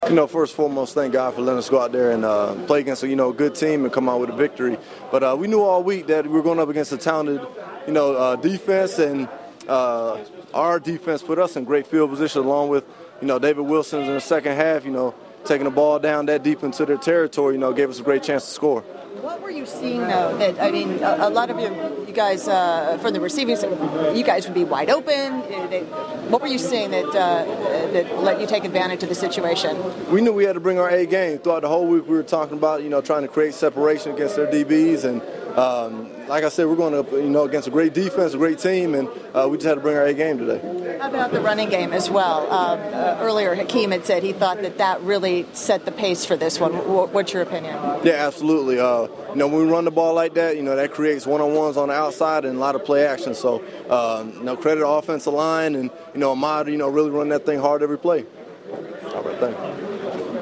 First and foremost, thank God for letting us go out there and play against a good team and come out with a victory. But we knew all week that we were going up against a talented defense, and our defense put us in great field position along with David Wilson in the second half. Taking the ball down that deep into their territory, gave us a great chance to score. What were you seeing, though? A lot of you guys from the receiving side, you guys would be wide open. What were you seeing that let you take advantage of the situation? We knew we had to bring our A game. Throughout the whole week, we were talking about, trying to create separation against their DBs. And like I said, we're going up, against a great defense, a great team, and we just had to bring our A game today. How about the running game as well? Earlier, Hakeem had said he thought that really set the pace for this one. What's your opinion? Yeah, absolutely. When we run the ball like that, that creates one-on-ones on the outside and a lot of play action. So, credit the offensive line and, Ahmad, really run that thing hard every play. All right, thanks.